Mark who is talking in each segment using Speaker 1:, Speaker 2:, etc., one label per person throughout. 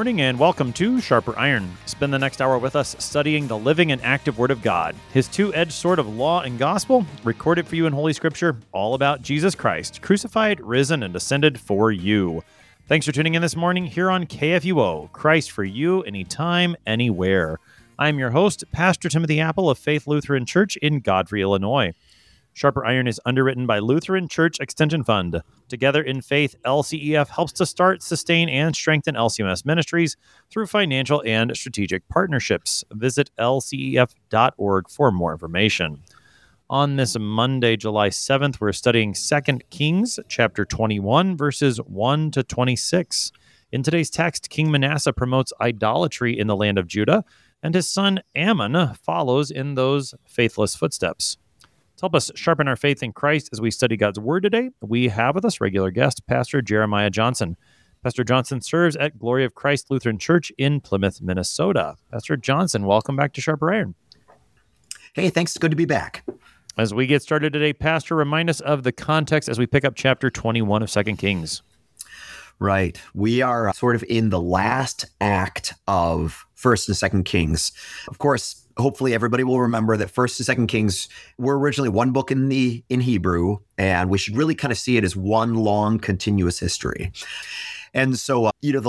Speaker 1: morning and welcome to Sharper Iron. Spend the next hour with us studying the living and active Word of God, His two-edged sword of law and gospel, recorded for you in Holy Scripture, all about Jesus Christ, crucified, risen, and ascended for you. Thanks for tuning in this morning here on KFUO, Christ for you, anytime, anywhere. I'm your host, Pastor Timothy Apple of Faith Lutheran Church in Godfrey, Illinois. Sharper Iron is underwritten by Lutheran Church Extension Fund. Together in Faith, LCEF helps to start, sustain, and strengthen LCMS ministries through financial and strategic partnerships. Visit lcef.org for more information. On this Monday, July 7th, we're studying 2 Kings, chapter 21, verses 1 to 26. In today's text, King Manasseh promotes idolatry in the land of Judah, and his son Ammon follows in those faithless footsteps. To help us sharpen our faith in Christ as we study God's Word today, we have with us regular guest, Pastor Jeremiah Johnson. Pastor Johnson serves at Glory of Christ Lutheran Church in Plymouth, Minnesota. Pastor Johnson, welcome back to Sharper Iron.
Speaker 2: Hey, thanks. It's good to be back.
Speaker 1: As we get started today, Pastor, remind us of the context as we pick up chapter 21 of 2 Kings.
Speaker 2: Right. We are sort of in the last act of 1st and 2nd Kings. Of course, hopefully everybody will remember that 1st and 2nd Kings were originally one book in Hebrew, and we should really kind of see it as one long continuous history. And so,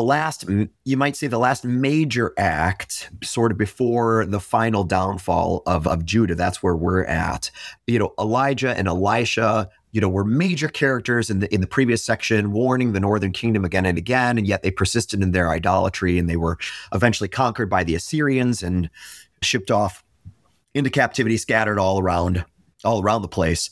Speaker 2: you might say the last major act, sort of before the final downfall of Judah, that's where we're at. Elijah and Elisha, were major characters in the previous section, warning the northern kingdom again and again, and yet they persisted in their idolatry, and they were eventually conquered by the Assyrians and shipped off into captivity, scattered all around the place.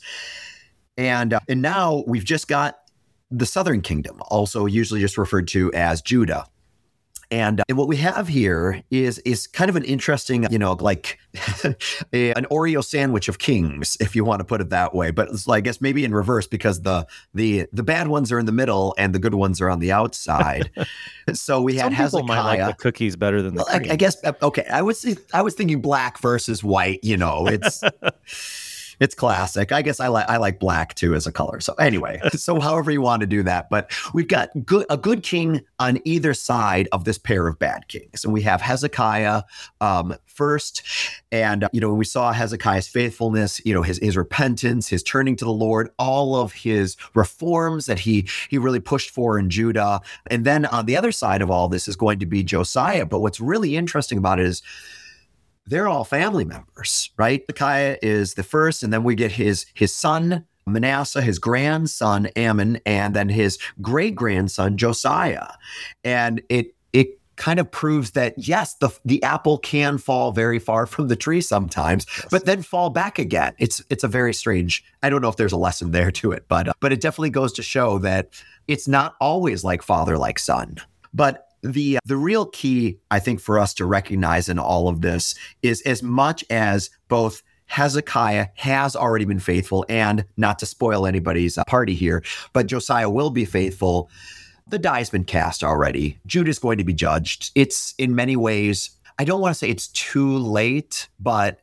Speaker 2: And now we've just got the southern kingdom, also usually just referred to as Judah. And what we have here is kind of an interesting, like an Oreo sandwich of kings, if you want to put it that way. But it's, I guess maybe in reverse, because the bad ones are in the middle and the good ones are on the outside. So we had Hezekiah.
Speaker 1: Some people might like the cookies better than the cream.
Speaker 2: I guess, okay, I was thinking black versus white. It's it's classic. I guess I like black too as a color. So anyway, so however you want to do that, but we've got a good king on either side of this pair of bad kings, and we have Hezekiah first, and we saw Hezekiah's faithfulness, his repentance, his turning to the Lord, all of his reforms that he really pushed for in Judah, and then on the other side of all this is going to be Josiah. But what's really interesting about it is they're all family members, right? Hezekiah is the first, and then we get his son, Manasseh, his grandson, Ammon, and then his great-grandson, Josiah. And it kind of proves that, yes, the apple can fall very far from the tree sometimes, but then fall back again. It's a very strange, I don't know if there's a lesson there to it, but it definitely goes to show that it's not always like father, like son. But the real key, I think, for us to recognize in all of this is, as much as both Hezekiah has already been faithful, and not to spoil anybody's party here, but Josiah will be faithful, the die's been cast already. Judah's going to be judged. It's in many ways, I don't want to say it's too late, but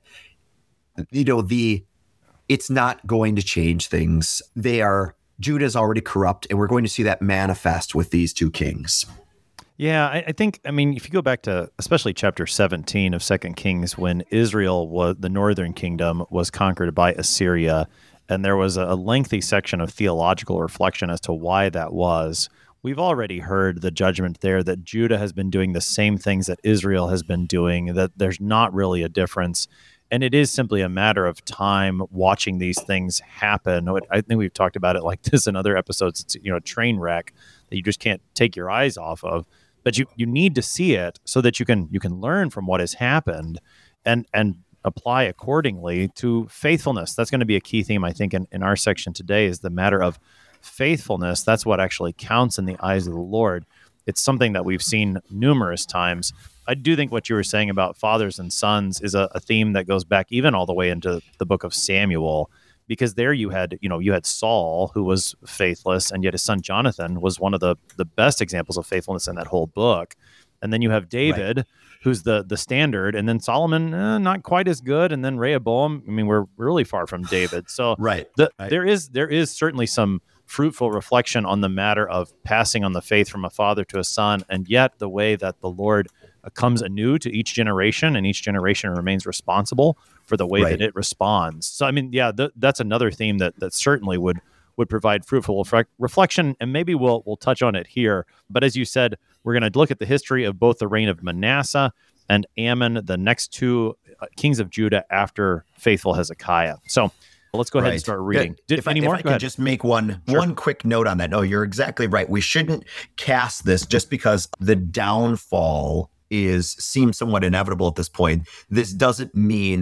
Speaker 2: it's not going to change things. Judah's already corrupt, and we're going to see that manifest with these two kings.
Speaker 1: Yeah, I think, if you go back to especially chapter 17 of 2 Kings, when the northern kingdom was conquered by Assyria, and there was a lengthy section of theological reflection as to why that was. We've already heard the judgment there that Judah has been doing the same things that Israel has been doing, that there's not really a difference. And it is simply a matter of time watching these things happen. I think we've talked about it like this in other episodes. It's a train wreck that you just can't take your eyes off of. But you need to see it so that you can learn from what has happened and apply accordingly to faithfulness. That's going to be a key theme, I think, in our section today, is the matter of faithfulness. That's what actually counts in the eyes of the Lord. It's something that we've seen numerous times. I do think what you were saying about fathers and sons is a theme that goes back even all the way into the book of Samuel, because there you had Saul, who was faithless, and yet his son Jonathan was one of the best examples of faithfulness in that whole book. And then you have David, right, who's the standard, and then Solomon, not quite as good, and then Rehoboam. We're really far from David. So
Speaker 2: right.
Speaker 1: There is certainly some fruitful reflection on the matter of passing on the faith from a father to a son, and yet the way that the Lord comes anew to each generation, and each generation remains responsible for the way that it responds. So, I mean, yeah, that's another theme that certainly would provide fruitful reflection, and maybe we'll touch on it here. But as you said, we're going to look at the history of both the reign of Manasseh and Amon, the next two kings of Judah after faithful Hezekiah. So let's go ahead and start reading.
Speaker 2: If I can just make one quick note on that. No, you're exactly right. We shouldn't cast this just because the downfall seems somewhat inevitable at this point. This doesn't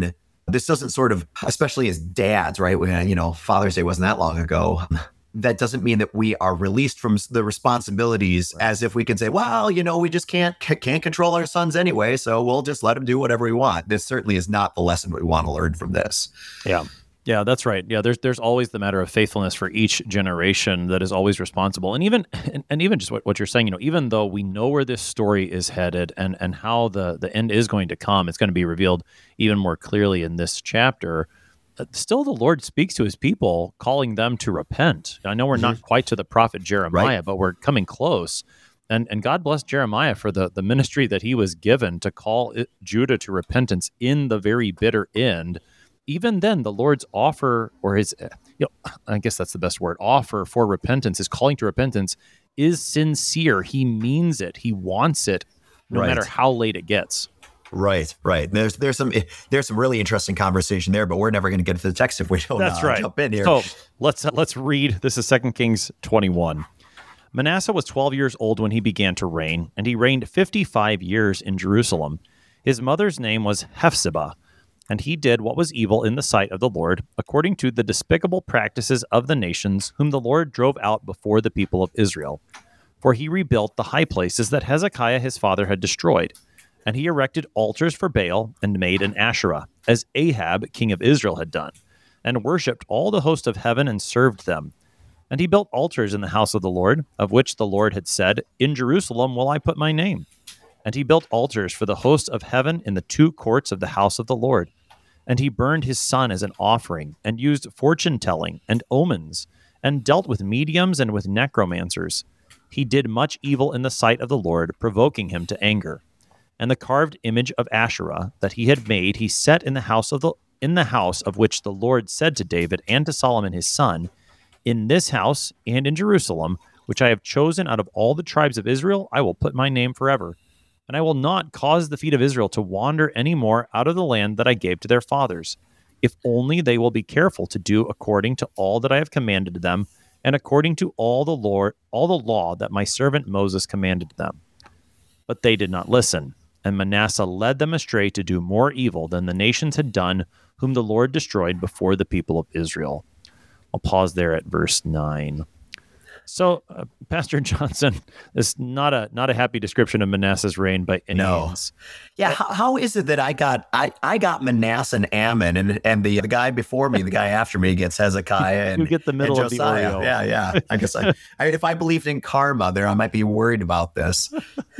Speaker 2: sort of, especially as dads, right? Father's Day wasn't that long ago. That doesn't mean that we are released from the responsibilities as if we can say, well, we just can't control our sons anyway, so we'll just let them do whatever we want. This certainly is not the lesson we want to learn from this.
Speaker 1: Yeah, that's right. Yeah, there's always the matter of faithfulness for each generation that is always responsible. And even just what you're saying, even though we know where this story is headed and how the end is going to come, it's going to be revealed even more clearly in this chapter. Still, the Lord speaks to his people, calling them to repent. I know we're not quite to the prophet Jeremiah, but we're coming close. And God bless Jeremiah for the ministry that he was given to call Judah to repentance in the very bitter end. Even then, the Lord's offer, or his, I guess that's the best word, offer for repentance, his calling to repentance, is sincere. He means it. He wants it, no matter how late it gets.
Speaker 2: Right. There's some really interesting conversation there, but we're never going to get to the text if we don't jump in here.
Speaker 1: So let's read. This is 2 Kings 21. Manasseh was 12 years old when he began to reign, and he reigned 55 years in Jerusalem. His mother's name was Hephzibah, and he did what was evil in the sight of the Lord, according to the despicable practices of the nations whom the Lord drove out before the people of Israel. For he rebuilt the high places that Hezekiah his father had destroyed. And he erected altars for Baal and made an Asherah, as Ahab, king of Israel, had done, and worshipped all the host of heaven and served them. And he built altars in the house of the Lord, of which the Lord had said, in Jerusalem will I put my name. And he built altars for the host of heaven in the two courts of the house of the Lord. And he burned his son as an offering, and used fortune-telling and omens, and dealt with mediums and with necromancers. He did much evil in the sight of the Lord, provoking him to anger. And the carved image of Asherah that he had made he set in the house of which the Lord said to David and to Solomon his son, in this house and in Jerusalem, which I have chosen out of all the tribes of Israel, I will put my name forever. And I will not cause the feet of Israel to wander any more out of the land that I gave to their fathers, if only they will be careful to do according to all that I have commanded them, and according to all the law that my servant Moses commanded them. But they did not listen. And Manasseh led them astray to do more evil than the nations had done, whom the Lord destroyed before the people of Israel. I'll pause there at verse 9. So, Pastor Johnson, this is not a happy description of Manasseh's reign by any means.
Speaker 2: Yeah, how is it that I got Manasseh and Ammon, and the guy before me, the guy after me gets Hezekiah and
Speaker 1: you get the middle of the Oreo.
Speaker 2: Yeah. I guess if I believed in karma, there I might be worried about this.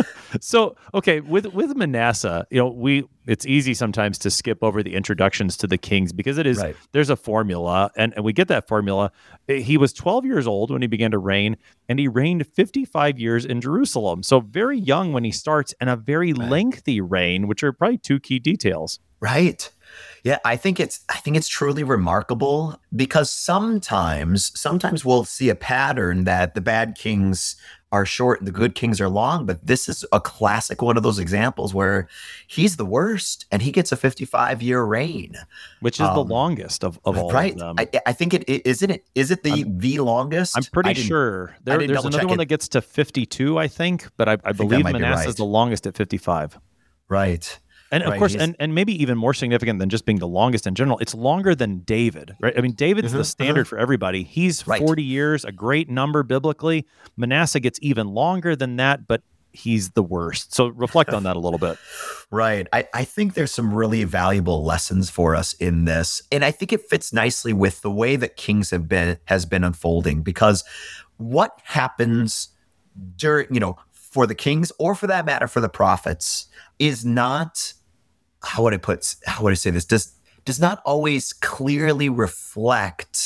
Speaker 1: So, okay, with Manasseh, it's easy sometimes to skip over the introductions to the kings because there's a formula, and we get that formula. He was 12 years old when he began to reign, and he reigned 55 years in Jerusalem. So very young when he starts, and a very lengthy reign, which are probably two key details.
Speaker 2: Right. Yeah, I think it's truly remarkable because sometimes we'll see a pattern that the bad kings are short and the good kings are long, but this is a classic one of those examples where he's the worst and he gets a 55-year reign,
Speaker 1: which is the longest of all of them.
Speaker 2: I think is it the longest?
Speaker 1: I'm pretty sure there's another one that gets to 52, I think, but I believe Manasseh is the longest at 55.
Speaker 2: Right.
Speaker 1: And of course, and maybe even more significant than just being the longest in general, it's longer than David, right? I mean, David's the standard for everybody. He's 40 years, a great number biblically. Manasseh gets even longer than that, but he's the worst. So reflect on that a little bit.
Speaker 2: Right. I think there's some really valuable lessons for us in this. And I think it fits nicely with the way that Kings has been unfolding, because what happens during, for the kings, or for that matter, for the prophets, is not, how would I say this? Does not always clearly reflect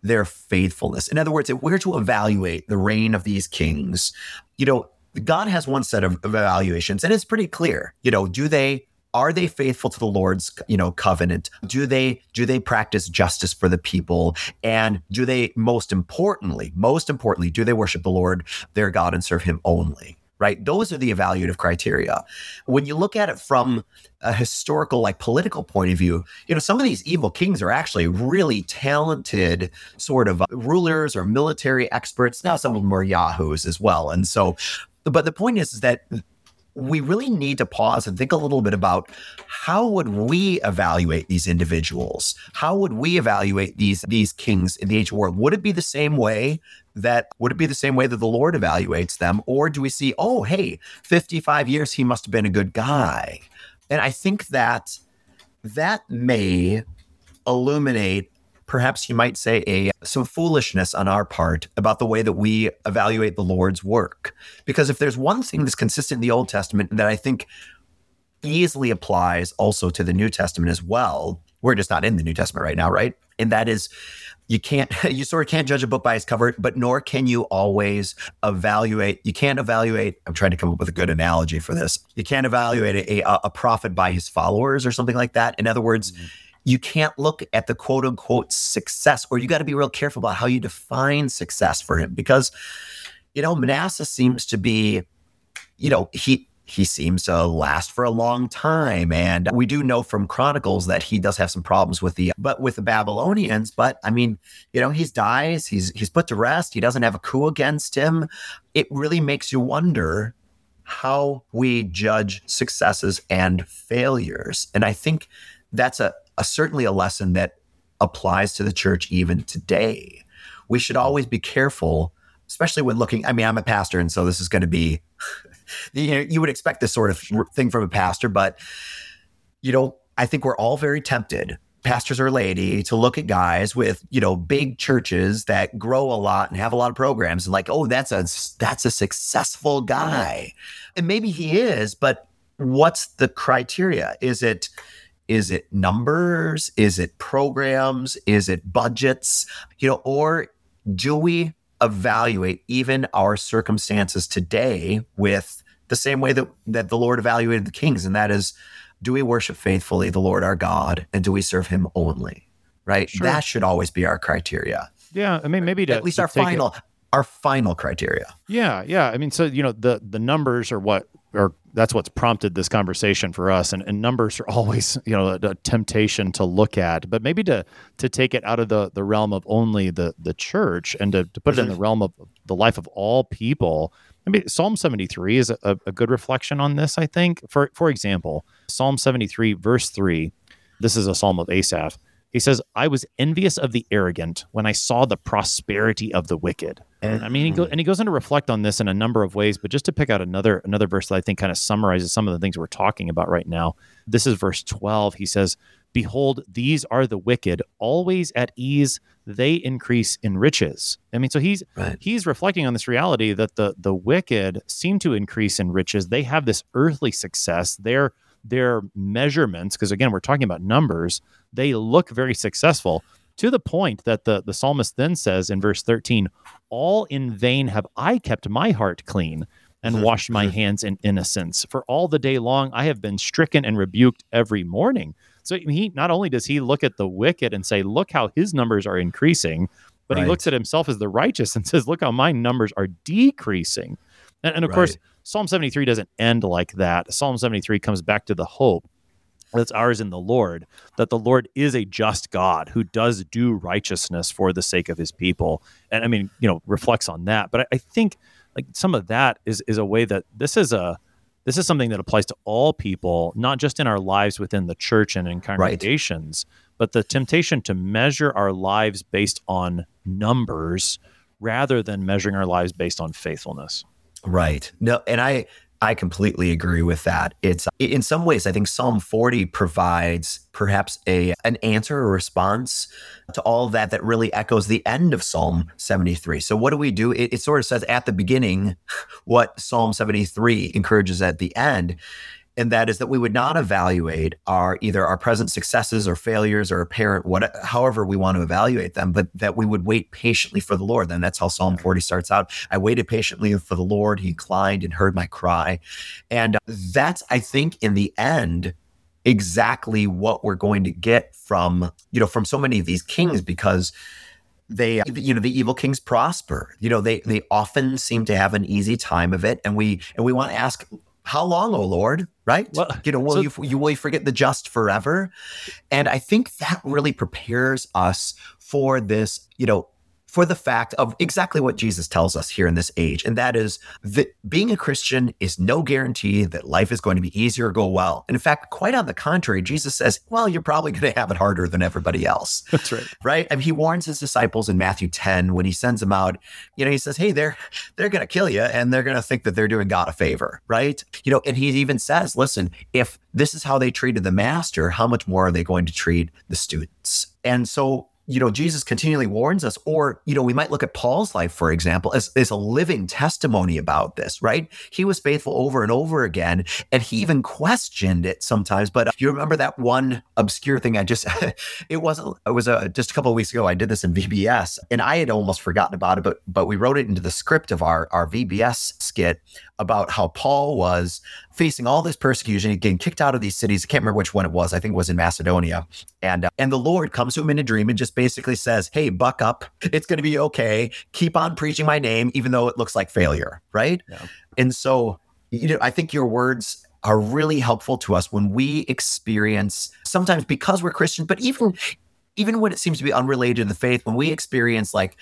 Speaker 2: their faithfulness. In other words, if we're to evaluate the reign of these kings, God has one set of evaluations, and it's pretty clear. Are they faithful to the Lord's, covenant? Do they practice justice for the people? And do they, most importantly, do they worship the Lord, their God, and serve him only? Right? Those are the evaluative criteria. When you look at it from a historical, political point of view, some of these evil kings are actually really talented sort of rulers or military experts. Now, some of them are yahoos as well. And so, but the point is that we really need to pause and think a little bit about how would we evaluate these individuals? How would we evaluate these kings in the ancient world? Would it be the same way that the Lord evaluates them? Or do we see, 55 years, he must have been a good guy? And I think that may illuminate, perhaps you might say, some foolishness on our part about the way that we evaluate the Lord's work. Because if there's one thing that's consistent in the Old Testament that I think easily applies also to the New Testament as well, we're just not in the New Testament right now, right? And that is, you sort of can't judge a book by its cover, but nor can you always evaluate. You can't evaluate. I'm trying to come up with a good analogy for this. You can't evaluate a prophet by his followers or something like that. In other words, you can't look at the quote unquote success, or you got to be real careful about how you define success for him, because, Manasseh seems to be, he seems to last for a long time. And we do know from Chronicles that he does have some problems with the Babylonians. But I mean, he dies, he's put to rest. He doesn't have a coup against him. It really makes you wonder how we judge successes and failures. And I think that's certainly a lesson that applies to the church even today. We should always be careful, especially when looking. I mean, I'm a pastor, and so this is going to be, you would expect this sort of thing from a pastor, but, I think we're all very tempted, pastors or laity, to look at guys with, big churches that grow a lot and have a lot of programs, and that's a successful guy. And maybe he is, but what's the criteria? Is it numbers? Is it programs? Is it budgets? Or do we evaluate even our circumstances today with the same way that the Lord evaluated the kings? And that is, do we worship faithfully the Lord our God, and do we serve him only? Right? Sure. That should always be our criteria.
Speaker 1: Yeah. I mean, maybe
Speaker 2: at least our final criteria.
Speaker 1: Yeah. Yeah. I mean, so, the numbers are that's what's prompted this conversation for us. And numbers are always, a temptation to look at, but maybe to take it out of the realm of only the church and to put it in the realm of the life of all people. I mean, Psalm 73 is a good reflection on this, I think. For example, Psalm 73, verse 3, this is a psalm of Asaph. He says, I was envious of the arrogant when I saw the prosperity of the wicked. And I mean, he goes in to reflect on this in a number of ways, but just to pick out another verse that I think kind of summarizes some of the things we're talking about right now. This is verse 12. He says, behold, these are the wicked, always at ease, they increase in riches. I mean, so he's reflecting on this reality that the wicked seem to increase in riches. They have this earthly success. Their measurements, because again, we're talking about numbers, they look very successful, to the point that the psalmist then says in verse 13, all in vain have I kept my heart clean and washed my hands in innocence. For all the day long I have been stricken and rebuked every morning. So he not only does he look at the wicked and say, look how his numbers are increasing, but he looks at himself as the righteous and says, look how my numbers are decreasing. And of course, Psalm 73 doesn't end like that. Psalm 73 comes back to the hope that's ours in the Lord, that the Lord is a just God who does do righteousness for the sake of his people. And I mean, reflects on that. But I think some of that is a way that this is something that applies to all people, not just in our lives within the church and in congregations, but the temptation to measure our lives based on numbers rather than measuring our lives based on faithfulness.
Speaker 2: Right. No, and I completely agree with that. It's in some ways, I think Psalm 40 provides perhaps an answer or response to all of that really echoes the end of Psalm 73. So what do we do? It sort of says at the beginning what Psalm 73 encourages at the end. And that is that we would not evaluate either our present successes or failures or apparent however we want to evaluate them, but that we would wait patiently for the Lord. And that's how Psalm 40 starts out. I waited patiently for the Lord. He inclined and heard my cry. And that's, I think, in the end, exactly what we're going to get from so many of these kings, because the evil kings prosper. They often seem to have an easy time of it. And we want to ask, how long, O Lord, right? Well, will you forget the just forever? And I think that really prepares us for this, for the fact of exactly what Jesus tells us here in this age. And that is that being a Christian is no guarantee that life is going to be easier or go well. And in fact, quite on the contrary, Jesus says, well, you're probably going to have it harder than everybody else.
Speaker 1: That's right.
Speaker 2: Right? And he warns his disciples in Matthew 10 when he sends them out, he says, hey, they're going to kill you and they're going to think that they're doing God a favor, right? And he even says, listen, if this is how they treated the master, how much more are they going to treat the students? And so, Jesus continually warns us, or, we might look at Paul's life, for example, as a living testimony about this, right? He was faithful over and over again, and he even questioned it sometimes. But you remember that one obscure thing just a couple of weeks ago, I did this in VBS, and I had almost forgotten about it, but we wrote it into the script of our VBS skit about how Paul was facing all this persecution, getting kicked out of these cities. I can't remember which one it was. I think it was in Macedonia. And the Lord comes to him in a dream and just basically says, hey, buck up. It's going to be okay. Keep on preaching my name, even though it looks like failure, right? Yeah. And so, I think your words are really helpful to us when we experience, sometimes because we're Christians, but even when it seems to be unrelated to the faith, when we experience like,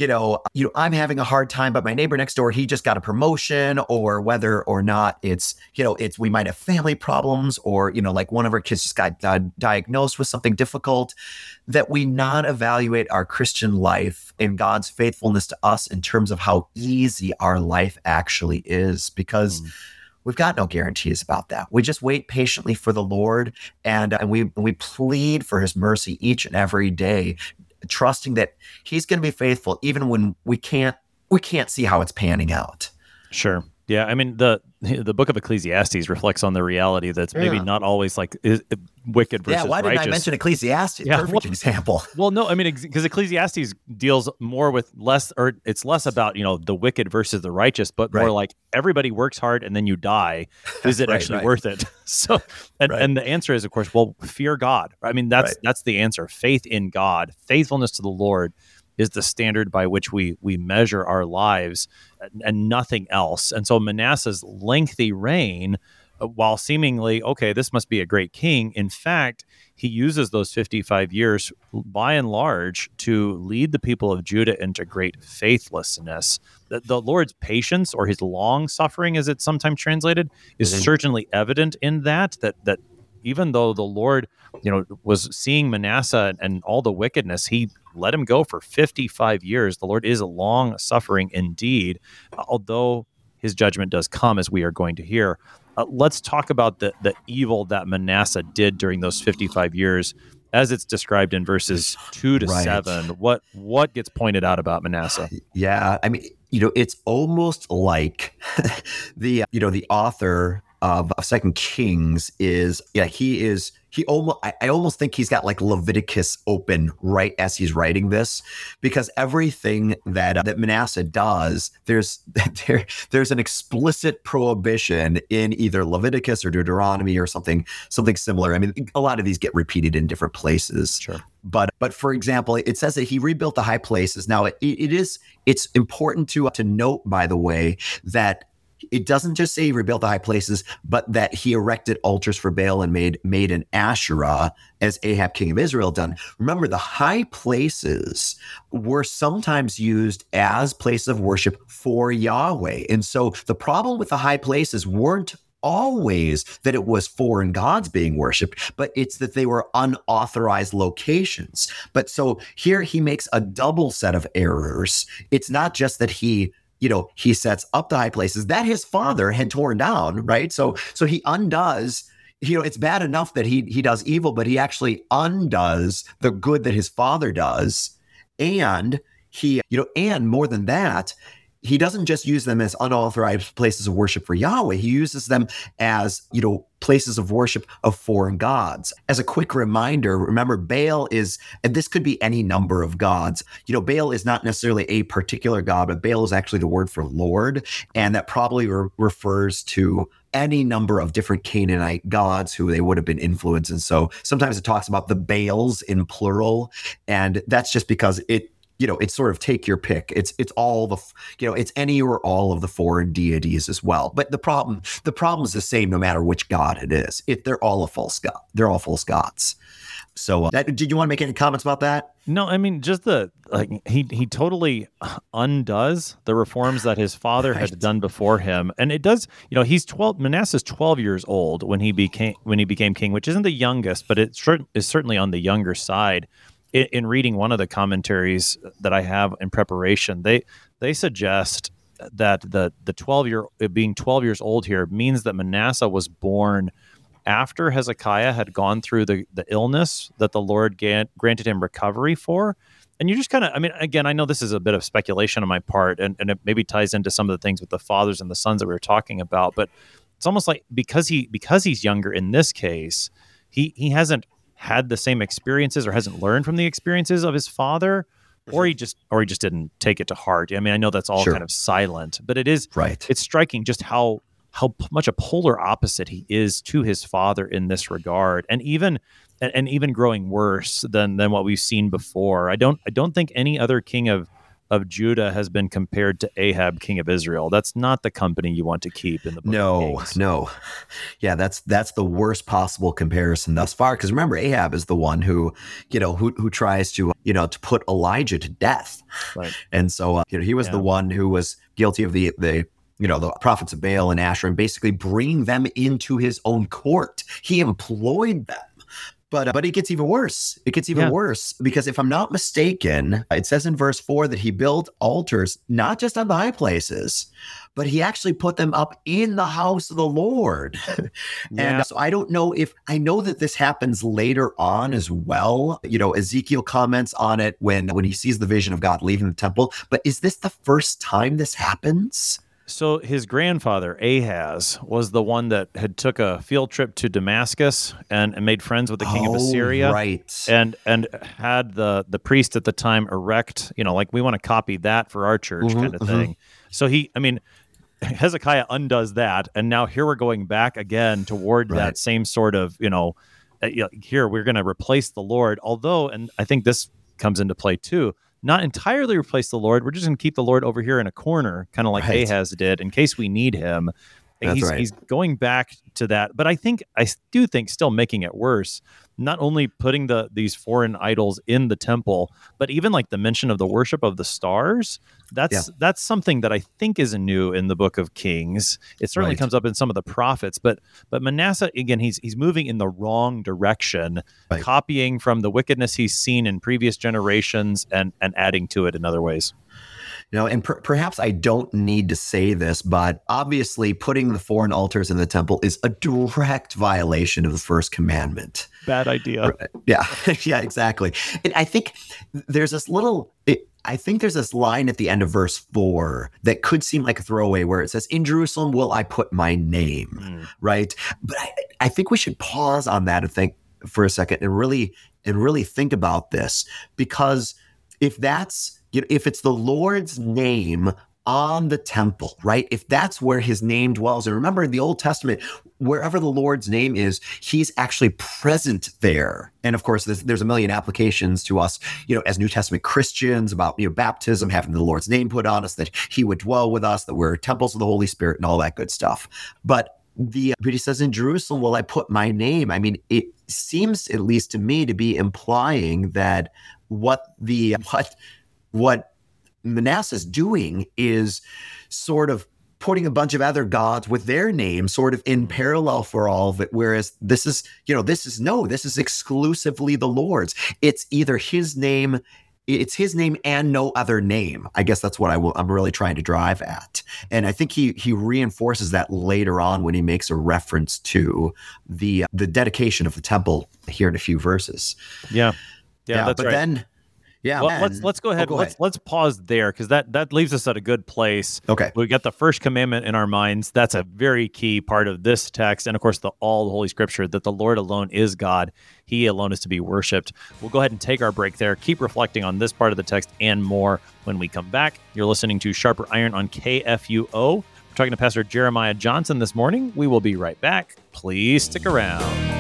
Speaker 2: I'm having a hard time, but my neighbor next door, he just got a promotion, or whether or not it's we might have family problems, or, like one of our kids just got diagnosed with something difficult, that we not evaluate our Christian life and God's faithfulness to us in terms of how easy our life actually is, because we've got no guarantees about that. We just wait patiently for the Lord, and we plead for his mercy each and every day, trusting that he's going to be faithful even when we can't see how it's panning out.
Speaker 1: Sure. Yeah, I mean, the book of Ecclesiastes reflects on the reality that's maybe not always like wicked versus righteous.
Speaker 2: Yeah, why didn't I mention Ecclesiastes? Yeah, perfect example.
Speaker 1: Well, no, I mean, because Ecclesiastes deals more with it's less about, the wicked versus the righteous, but more like everybody works hard and then you die. Is it actually worth it? So, and the answer is, of course, well, fear God. I mean, that's the answer. Faith in God, faithfulness to the Lord is the standard by which we measure our lives, and nothing else. And so Manasseh's lengthy reign, while seemingly, okay, this must be a great king, in fact, he uses those 55 years by and large to lead the people of Judah into great faithlessness. The Lord's patience, or his long suffering, as it's sometimes translated, is certainly evident in that even though the Lord, was seeing Manasseh and all the wickedness, he let him go for 55 years. The Lord is long suffering indeed, although his judgment does come, as we are going to hear. Let's talk about the evil that Manasseh did during those 55 years, as it's described in verses 2 to 7. What gets pointed out about Manasseh?
Speaker 2: Yeah, I mean, it's almost like the author of Second Kings I almost think he's got like Leviticus open right as he's writing this, because everything that Manasseh does, there's an explicit prohibition in either Leviticus or Deuteronomy or something similar. I mean, a lot of these get repeated in different places.
Speaker 1: Sure.
Speaker 2: But for example, it says that he rebuilt the high places. Now it's important to note, by the way, that it doesn't just say he rebuilt the high places, but that he erected altars for Baal and made an Asherah, as Ahab, king of Israel, done. Remember, the high places were sometimes used as places of worship for Yahweh. And so the problem with the high places weren't always that it was foreign gods being worshipped, but it's that they were unauthorized locations. But so here he makes a double set of errors. It's not just that he sets up the high places that his father had torn down, right? So he undoes, it's bad enough that he does evil, but he actually undoes the good that his father does. And and more than that, he doesn't just use them as unauthorized places of worship for Yahweh. He uses them as, places of worship of foreign gods. As a quick reminder, remember Baal is, and this could be any number of gods. Baal is not necessarily a particular god, but Baal is actually the word for Lord. And that probably refers to any number of different Canaanite gods who they would have been influenced. And so sometimes it talks about the Baals in plural. And that's just because it's sort of take your pick. It's all the, it's any or all of the foreign deities as well. But the problem is the same no matter which god it is. They're all a false god. They're all false gods. So did you want to make any comments about that?
Speaker 1: No, I mean, just he totally undoes the reforms that his father had done before him. And it does, he's 12, Manasseh's 12 years old when he became king, which isn't the youngest, but it is certainly on the younger side. In reading one of the commentaries that I have in preparation, they suggest that the 12 years old here means that Manasseh was born after Hezekiah had gone through the illness that the Lord granted him recovery for. And you just kind of, I mean, again, I know this is a bit of speculation on my part, and it maybe ties into some of the things with the fathers and the sons that we were talking about, but it's almost like because he's younger in this case, he hasn't had the same experiences or hasn't learned from the experiences of his father, or he just didn't take it to heart. I mean, I know that's all kind of silent, but it is
Speaker 2: right.
Speaker 1: It's striking just how much a polar opposite he is to his father in this regard, and even growing worse than what we've seen before. I don't think any other king of Judah has been compared to Ahab, king of Israel. That's not the company you want to keep in the book of Kings.
Speaker 2: No. Yeah, that's the worst possible comparison thus far. Because remember, Ahab is the one who tries to put Elijah to death.
Speaker 1: Right.
Speaker 2: And so he was the one who was guilty of the prophets of Baal and Asher, and basically bringing them into his own court. He employed them. But it gets even worse. It gets even worse because if I'm not mistaken, it says in verse 4 that he built altars, not just on the high places, but he actually put them up in the house of the Lord. And so I don't know I know that this happens later on as well. Ezekiel comments on it when he sees the vision of God leaving the temple. But is this the first time this happens?
Speaker 1: So his grandfather, Ahaz, was the one that had took a field trip to Damascus and made friends with the king of Assyria.
Speaker 2: Right.
Speaker 1: And had the priest at the time erect, like we want to copy that for our church kind of thing. So Hezekiah undoes that. And now here we're going back again toward that same sort of, here we're going to replace the Lord. Although, and I think this comes into play too, not entirely replace the Lord. We're just going to keep the Lord over here in a corner, kind of like Ahaz did, in case we need him. He's going back to that. But I do think still making it worse, not only putting these foreign idols in the temple, but even like the mention of the worship of the stars. That's something that I think is new in the book of Kings. It certainly comes up in some of the prophets, but Manasseh, again, he's moving in the wrong direction, copying from the wickedness he's seen in previous generations and adding to it in other ways.
Speaker 2: And perhaps I don't need to say this, but obviously putting the foreign altars in the temple is a direct violation of the first commandment.
Speaker 1: Bad idea.
Speaker 2: Yeah, exactly. And I think there's this line at the end of verse 4 that could seem like a throwaway where it says, "In Jerusalem will I put my name," right? But I think we should pause on that and think for a second and really think about this, because if it's the Lord's name on the temple, right? If that's where his name dwells, and remember in the Old Testament, wherever the Lord's name is, he's actually present there. And of course, there's a million applications to us, as New Testament Christians about, baptism, having the Lord's name put on us, that he would dwell with us, that we're temples of the Holy Spirit and all that good stuff. But he says, "In Jerusalem will I put my name." I mean, it seems, at least to me, to be implying that what Manasseh's doing is sort of putting a bunch of other gods with their names sort of in parallel for all of it. Whereas this is exclusively the Lord's. It's either his name, it's his name and no other name. I guess that's what I'm really trying to drive at. And I think he reinforces that later on when he makes a reference to the dedication of the temple here in a few verses.
Speaker 1: Yeah, that's
Speaker 2: but
Speaker 1: right.
Speaker 2: then Yeah,
Speaker 1: Well, let's
Speaker 2: man.
Speaker 1: let's go
Speaker 2: Oh,
Speaker 1: ahead.
Speaker 2: go ahead.
Speaker 1: Let's pause there because that leaves us at a good place.
Speaker 2: Okay.
Speaker 1: We got the first commandment in our minds. That's a very key part of this text, and of course, all the Holy Scripture, that the Lord alone is God. He alone is to be worshipped. We'll go ahead and take our break there. Keep reflecting on this part of the text and more when we come back. You're listening to Sharper Iron on KFUO. We're talking to Pastor Jeremiah Johnson this morning. We will be right back. Please stick around.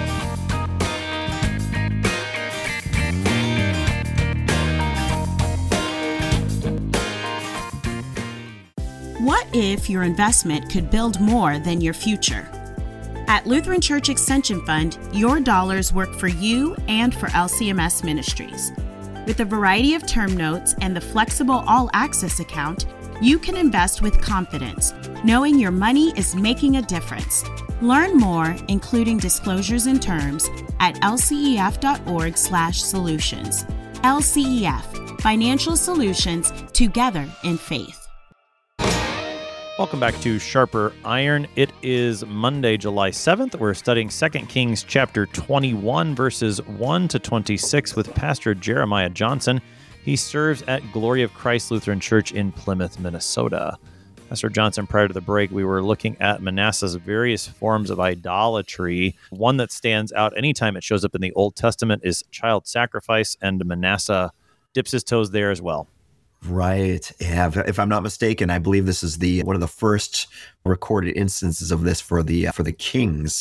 Speaker 3: What if your investment could build more than your future? At Lutheran Church Extension Fund, your dollars work for you and for LCMS Ministries. With a variety of term notes and the flexible all-access account, you can invest with confidence, knowing your money is making a difference. Learn more, including disclosures and terms, at lcef.org/solutions. LCEF, Financial Solutions, together in faith.
Speaker 1: Welcome back to Sharper Iron. It is Monday, July 7th. We're studying 2 Kings chapter 21, verses 1 to 26 with Pastor Jeremiah Johnson. He serves at Glory of Christ Lutheran Church in Plymouth, Minnesota. Pastor Johnson, prior to the break, we were looking at Manasseh's various forms of idolatry. One that stands out anytime it shows up in the Old Testament is child sacrifice, and Manasseh dips his toes there as well.
Speaker 2: Right. Yeah. If I'm not mistaken, I believe this is one of the first recorded instances of this for the kings,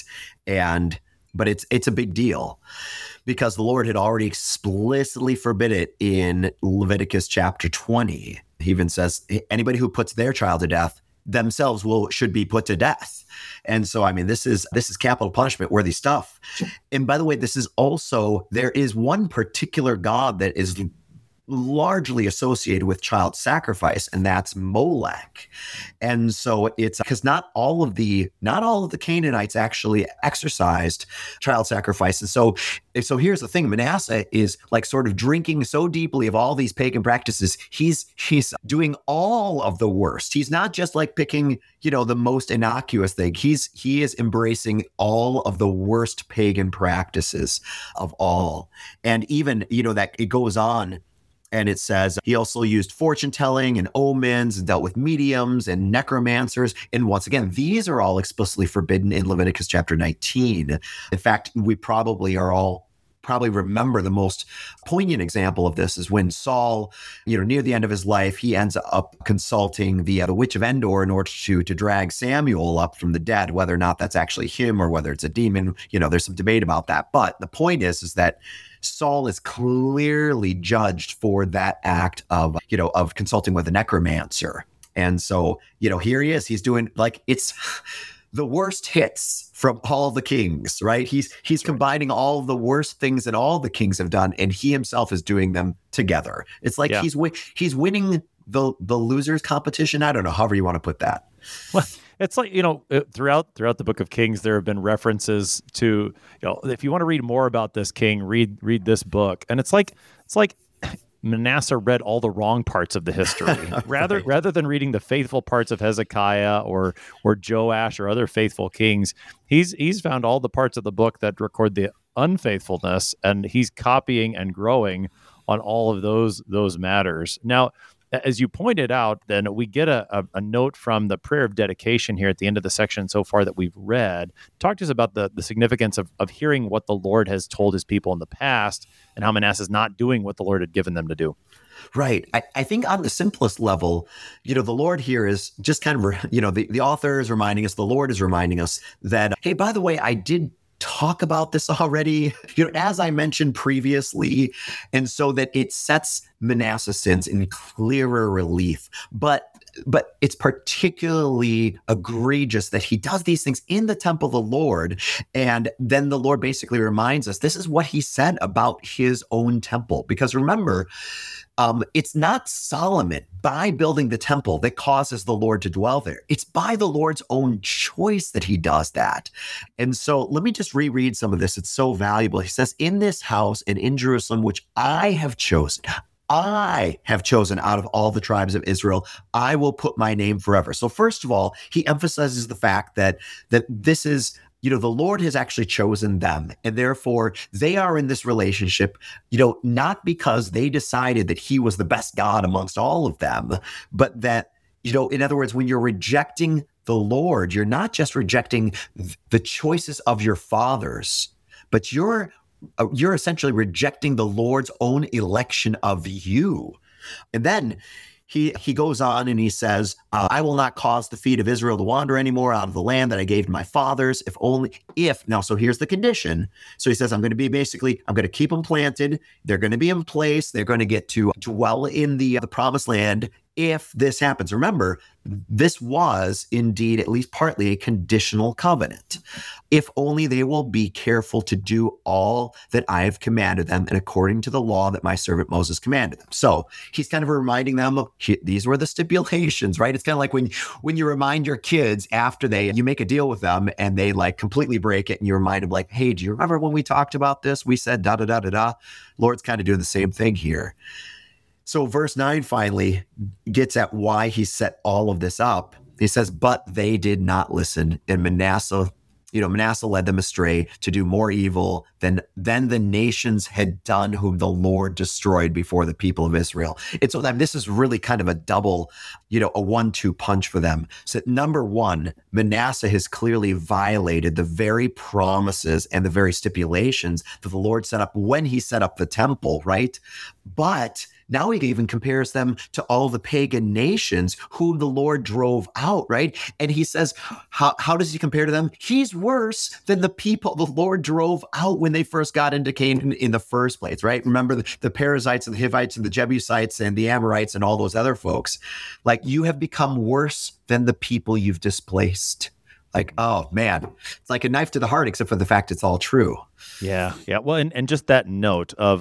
Speaker 2: but it's a big deal because the Lord had already explicitly forbid it in Leviticus chapter 20. He even says anybody who puts their child to death themselves should be put to death. And so, I mean, this is capital punishment worthy stuff. And by the way, there is one particular god that is largely associated with child sacrifice, and that's Molech. And so it's because not all of the Canaanites actually exercised child sacrifice. And so here's the thing: Manasseh is like sort of drinking so deeply of all these pagan practices. He's doing all of the worst. He's not just like picking, the most innocuous thing. He is embracing all of the worst pagan practices of all. And even, that it goes on. And it says he also used fortune telling and omens and dealt with mediums and necromancers. And once again, these are all explicitly forbidden in Leviticus chapter 19. In fact, we probably remember the most poignant example of this is when Saul, near the end of his life, he ends up consulting the witch of Endor in order to drag Samuel up from the dead. Whether or not that's actually him or whether it's a demon, there's some debate about that. But the point is that Saul is clearly judged for that act of consulting with a necromancer. And so, here he is. He's doing it's the worst hits from all the kings, right? He's combining all the worst things that all the kings have done, and he himself is doing them together. It's like he's winning the losers competition. I don't know, however you want to put that.
Speaker 1: Well, it's like, throughout the book of Kings, there have been references to, if you want to read more about this king, read this book. And it's like Manasseh read all the wrong parts of the history rather than reading the faithful parts of Hezekiah or Joash or other faithful kings. He's found all the parts of the book that record the unfaithfulness, and he's copying and growing on all of those matters. Now, as you pointed out, then we get a note from the prayer of dedication here at the end of the section so far that we've read. Talk to us about the significance of hearing what the Lord has told his people in the past and how Manasseh is not doing what the Lord had given them to do.
Speaker 2: Right. I think on the simplest level, the Lord here is just kind of, the author is reminding us, the Lord is reminding us that, hey, by the way, I did talk about this already, as I mentioned previously, and so that it sets Manasseh's sins in clearer relief. But it's particularly egregious that he does these things in the temple of the Lord. And then the Lord basically reminds us, this is what he said about his own temple. Because remember, it's not Solomon by building the temple that causes the Lord to dwell there. It's by the Lord's own choice that he does that. And so let me just reread some of this. It's so valuable. He says, in this house and in Jerusalem, which I have chosen out of all the tribes of Israel, I will put my name forever. So first of all, he emphasizes the fact that this is, the Lord has actually chosen them. And therefore, they are in this relationship, not because they decided that he was the best God amongst all of them, but that, in other words, when you're rejecting the Lord, you're not just rejecting the choices of your fathers, but you're essentially rejecting the Lord's own election of you. And then he goes on and he says, I will not cause the feet of Israel to wander anymore out of the land that I gave to my fathers, so here's the condition. So he says, I'm going to keep them planted. They're going to be in place. They're going to get to dwell in the promised land if this happens. Remember, this was indeed at least partly a conditional covenant. If only they will be careful to do all that I have commanded them and according to the law that my servant Moses commanded them. So he's kind of reminding them of these were the stipulations, right? It's kind of like when you remind your kids after you make a deal with them and they like completely break it and you remind them like, hey, do you remember when we talked about this? We said da da da da da. Lord's kind of doing the same thing here. So verse 9 finally gets at why he set all of this up. He says, but they did not listen. And Manasseh led them astray to do more evil than the nations had done whom the Lord destroyed before the people of Israel. And so this is really kind of a double, a 1-2 punch for them. So number one, Manasseh has clearly violated the very promises and the very stipulations that the Lord set up when he set up the temple, right? But now he even compares them to all the pagan nations whom the Lord drove out, right? And he says, how does he compare to them? He's worse than the people the Lord drove out when they first got into Canaan in the first place, right? Remember the Perizzites and the Hivites and the Jebusites and the Amorites and all those other folks. Like, you have become worse than the people you've displaced. Like, oh man, it's like a knife to the heart, except for the fact it's all true.
Speaker 1: Yeah. Well, and just that note of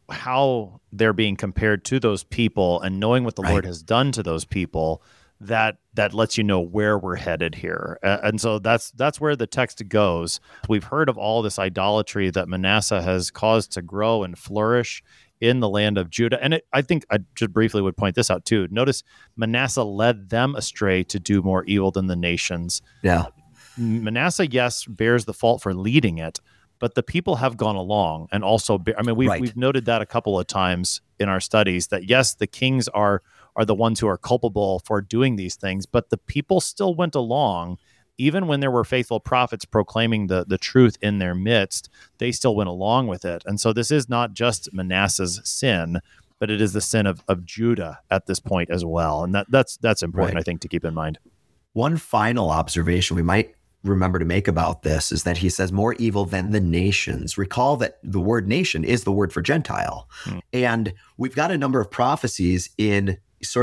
Speaker 1: how they're being compared to those people and knowing what the Lord has done to those people, that lets you know where we're headed here. And so that's where the text goes. We've heard of all this idolatry that Manasseh has caused to grow and flourish in the land of Judah. And I think I just briefly would point this out too. Notice Manasseh led them astray to do more evil than the nations.
Speaker 2: Yeah.
Speaker 1: Manasseh, yes, bears the fault for leading it, but the people have gone along and also, we've noted that a couple of times in our studies that yes, the kings are the ones who are culpable for doing these things, but the people still went along. Even when there were faithful prophets proclaiming the truth in their midst, they still went along with it. And so this is not just Manasseh's sin, but it is the sin of Judah at this point as well. And that's important, I think, to keep in mind.
Speaker 2: One final observation we might remember to make about this is that he says more evil than the nations. Recall that the word nation is the word for Gentile. And we've got a number of prophecies in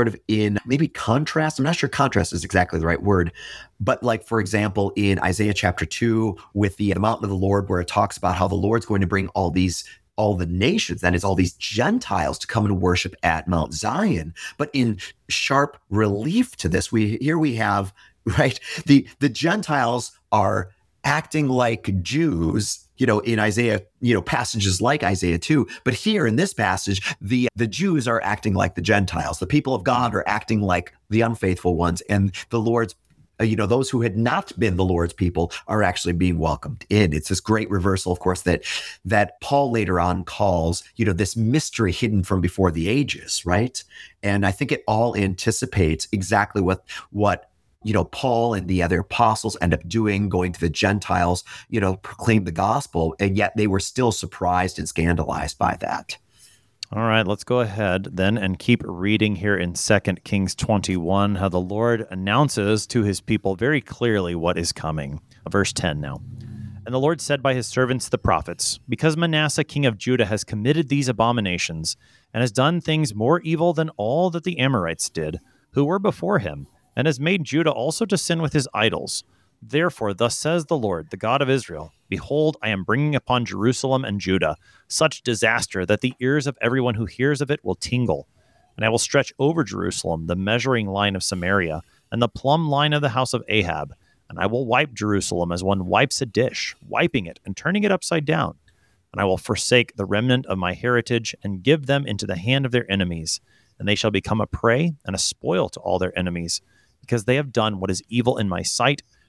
Speaker 2: maybe contrast. I'm not sure contrast is exactly the right word, but like, for example, in Isaiah chapter 2 with the mountain of the Lord, where it talks about how the Lord's going to bring all the nations, that is all these Gentiles, to come and worship at Mount Zion. But in sharp relief to this, we have, right, the Gentiles are acting like Jews, in Isaiah, passages like Isaiah 2. But here in this passage, the Jews are acting like the Gentiles. The people of God are acting like the unfaithful ones. And the Lord's, those who had not been the Lord's people are actually being welcomed in. It's this great reversal, of course, that Paul later on calls, this mystery hidden from before the ages, right? And I think it all anticipates exactly what Paul and the other apostles end up doing, going to the Gentiles, proclaim the gospel, and yet they were still surprised and scandalized by that.
Speaker 1: All right, let's go ahead then and keep reading here in 2 Kings 21, how the Lord announces to his people very clearly what is coming. Verse 10 now. And the Lord said by his servants the prophets, because Manasseh king of Judah has committed these abominations and has done things more evil than all that the Amorites did, who were before him, and has made Judah also to sin with his idols. Therefore, thus says the Lord, the God of Israel, behold, I am bringing upon Jerusalem and Judah such disaster that the ears of everyone who hears of it will tingle. And I will stretch over Jerusalem the measuring line of Samaria and the plumb line of the house of Ahab. And I will wipe Jerusalem as one wipes a dish, wiping it and turning it upside down. And I will forsake the remnant of my heritage and give them into the hand of their enemies. And they shall become a prey and a spoil to all their enemies, because they have done what is evil in my sight,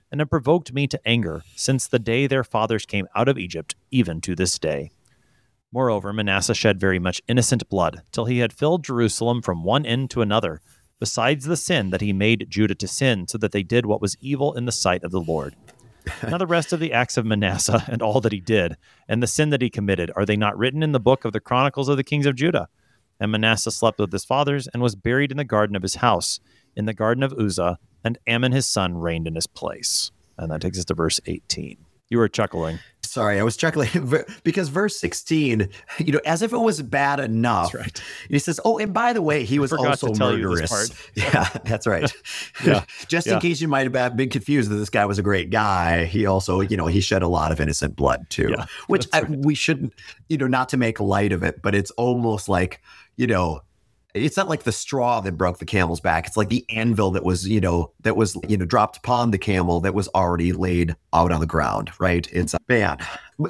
Speaker 1: and have provoked me to anger since the day their fathers came out of Egypt, even to this day. Moreover, Manasseh shed very much innocent blood, till he had filled Jerusalem from one end to another, besides the sin that he made Judah to sin, so that they did what was evil in the sight of the Lord. Now the rest of the acts of Manasseh, and all that he did, and the sin that he committed, are they not written in the book of the Chronicles of the kings of Judah? And Manasseh slept with his fathers, and was buried in the garden of his house, in the garden of Uzzah, and Ammon his son reigned in his place. And that takes us to verse 18. You were chuckling.
Speaker 2: Sorry, I was chuckling because verse 16, as if it was bad enough.
Speaker 1: That's right.
Speaker 2: He says, oh, and by the way, he was also murderous. Yeah, that's right.
Speaker 1: Yeah.
Speaker 2: Just in case you might have been confused that this guy was a great guy, he also, he shed a lot of innocent blood too, which we shouldn't, not to make light of it, but it's almost like, it's not like the straw that broke the camel's back. It's like the anvil that was, dropped upon the camel that was already laid out on the ground, right? It's a man.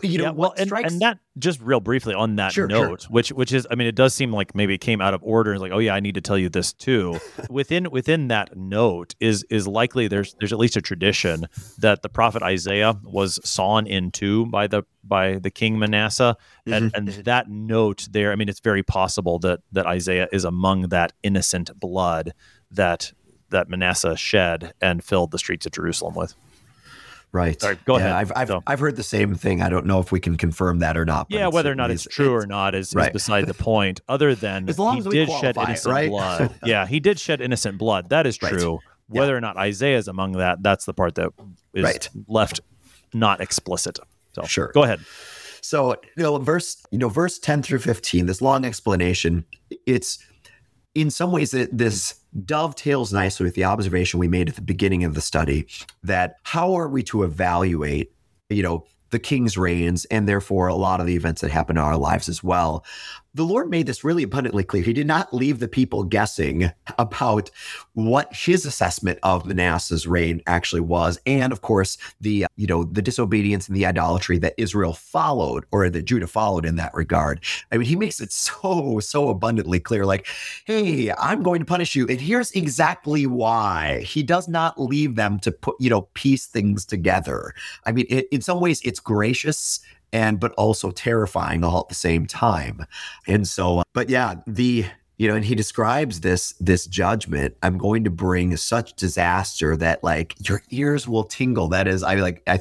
Speaker 1: And that just real briefly on that note,
Speaker 2: sure.
Speaker 1: which is, it does seem like maybe it came out of order. And like, oh yeah, I need to tell you this too. within that note is likely there's at least a tradition that the prophet Isaiah was sawn in two by the king Manasseh, and that note there. It's very possible that Isaiah is among that innocent blood that Manasseh shed and filled the streets of Jerusalem with.
Speaker 2: Right.
Speaker 1: Sorry, go ahead.
Speaker 2: I've heard the same thing. I don't know if we can confirm that or not.
Speaker 1: Yeah, whether or not it's true or not is beside the point. Other than
Speaker 2: as long as we
Speaker 1: did shed innocent blood. Yeah, he did shed innocent blood. That is true. Right. Whether or not Isaiah is among that's the part that is left not explicit. So
Speaker 2: sure.
Speaker 1: Go ahead.
Speaker 2: So verse 10 through 15, this long explanation, it's in some ways this dovetails nicely with the observation we made at the beginning of the study that how are we to evaluate, the king's reigns and therefore a lot of the events that happen in our lives as well. The Lord made this really abundantly clear. He did not leave the people guessing about what his assessment of Manasseh's reign actually was. And of course, the disobedience and the idolatry that Israel followed or that Judah followed in that regard. He makes it so abundantly clear, like, hey, I'm going to punish you. And here's exactly why. He does not leave them to put, piece things together. In some ways it's gracious but also terrifying all at the same time. And so, but yeah, and he describes this judgment. I'm going to bring such disaster that like your ears will tingle. That is,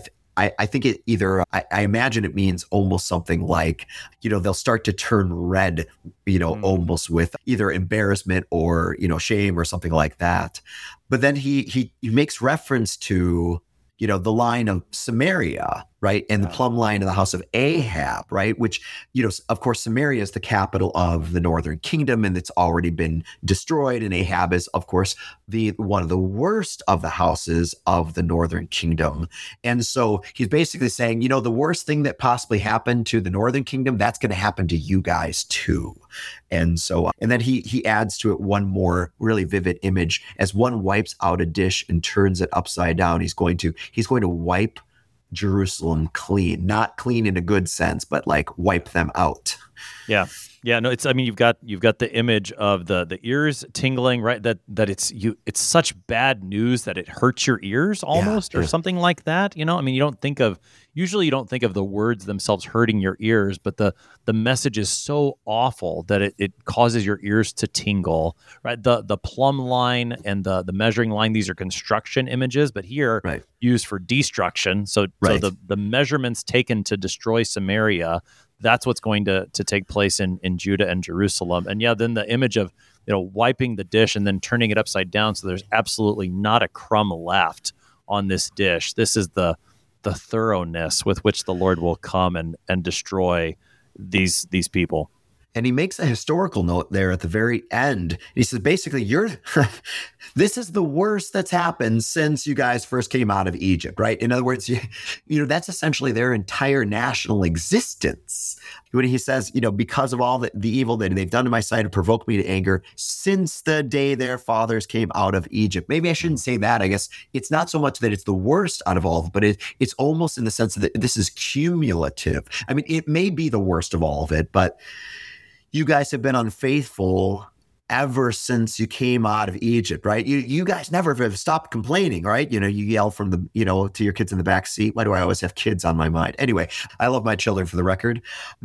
Speaker 2: I think it either, I imagine it means almost something like, they'll start to turn red, almost with either embarrassment or, shame or something like that. But then he makes reference to, the line of Samaria, right? And the plumb line of the house of Ahab, right? Which, of course, Samaria is the capital of the northern kingdom and it's already been destroyed. And Ahab is, of course, one of the worst of the houses of the northern kingdom. And so he's basically saying, the worst thing that possibly happened to the northern kingdom, that's going to happen to you guys too. And so, and then he adds to it one more really vivid image. As one wipes out a dish and turns it upside down, he's going to wipe Jerusalem clean, not clean in a good sense, but like wipe them out.
Speaker 1: Yeah. Yeah, no, it's, you've got the image of the ears tingling, right? That it's such bad news that it hurts your ears almost or something like that. You don't think of the words themselves hurting your ears, but the message is so awful that it causes your ears to tingle, right? The plumb line and the measuring line, these are construction images, but here used for destruction. So the measurements taken to destroy Samaria, that's what's going to take place in Judah and Jerusalem. And then the image of, wiping the dish and then turning it upside down so there's absolutely not a crumb left on this dish. This is the thoroughness with which the Lord will come and destroy these people.
Speaker 2: And he makes a historical note there at the very end. He says, basically, this is the worst that's happened since you guys first came out of Egypt, right? In other words, that's essentially their entire national existence. When he says, because of all the evil that they've done to my sight and provoked me to anger since the day their fathers came out of Egypt. Maybe I shouldn't say that. I guess it's not so much that it's the worst out of all of it, but it's almost in the sense that this is cumulative. It may be the worst of all of it, but you guys have been unfaithful ever since you came out of Egypt, right? You guys never have stopped complaining, right? You yell from the, to your kids in the back seat. Why do I always have kids on my mind? Anyway, I love my children, for the record.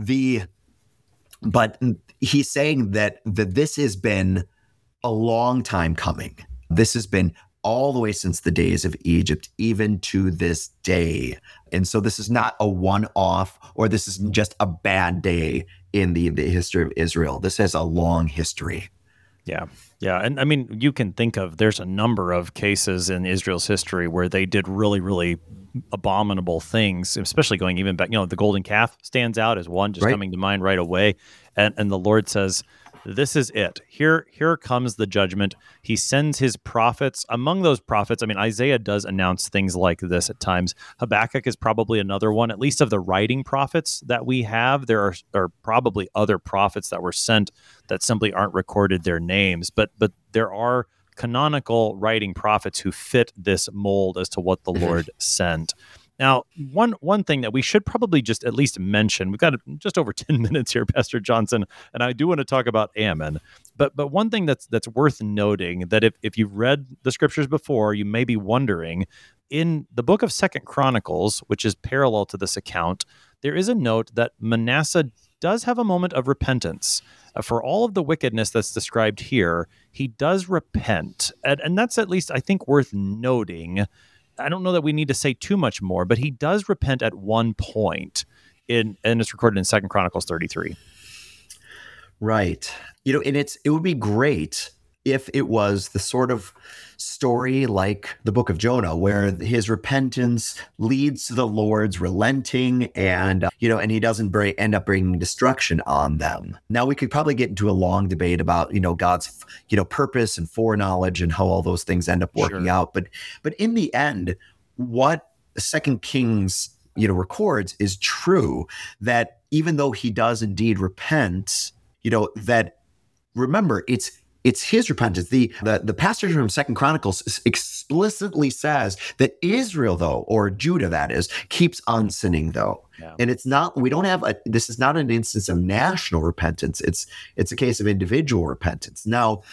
Speaker 2: But he's saying that this has been a long time coming. This has been all the way since the days of Egypt, even to this day. And so this is not a one-off, or this is just a bad day in the history of Israel. This has a long history.
Speaker 1: Yeah. Yeah. And I mean, you can think of, there's a number of cases in Israel's history where they did really, really abominable things, especially going even back, the golden calf stands out as one just coming to mind right away. And the Lord says, this is it. Here comes the judgment. He sends his prophets. Among those prophets, I mean, Isaiah does announce things like this at times. Habakkuk is probably another one, at least of the writing prophets that we have. There are probably other prophets that were sent that simply aren't recorded their names, but there are canonical writing prophets who fit this mold as to what the Lord sent. Now, one thing that we should probably just at least mention, we've got just over 10 minutes here, Pastor Johnson, and I do want to talk about Ammon. But one thing that's worth noting, that if you've read the scriptures before, you may be wondering, in the book of 2nd Chronicles, which is parallel to this account, there is a note that Manasseh does have a moment of repentance. For all of the wickedness that's described here, he does repent. And that's at least, I think, worth noting. I don't know that we need to say too much more, but he does repent at one point, and it's recorded in 2nd Chronicles 33.
Speaker 2: Right. And it would be great if it was the sort of story like the book of Jonah, where his repentance leads to the Lord's relenting, and he doesn't end up bringing destruction on them. Now, we could probably get into a long debate about God's purpose and foreknowledge and how all those things end up working out. But in the end, what 2 Kings records is true, that even though he does indeed repent, that, remember, it's his repentance. The passage from 2 Chronicles explicitly says that Israel, though, or Judah, that is, keeps on sinning, though. Yeah. And it's not, this is not an instance of national repentance. It's a case of individual repentance. Now,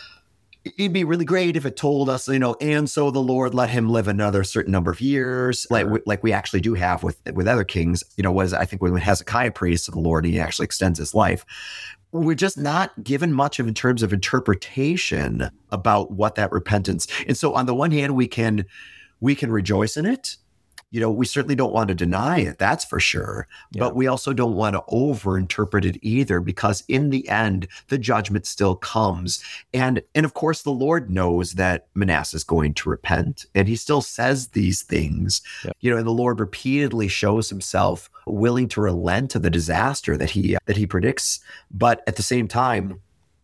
Speaker 2: it'd be really great if it told us, and so the Lord let him live another certain number of years, like we actually do have with other kings. I think when Hezekiah prays to the Lord, he actually extends his life. We're just not given much in terms of interpretation about what that repentance. And so on the one hand, we can rejoice in it. We certainly don't want to deny it, that's for sure. Yeah. But we also don't want to overinterpret it either, because in the end, the judgment still comes. And of course, the Lord knows that Manasseh is going to repent, and he still says these things. Yeah. And the Lord repeatedly shows himself willing to relent to the disaster that he predicts. But at the same time,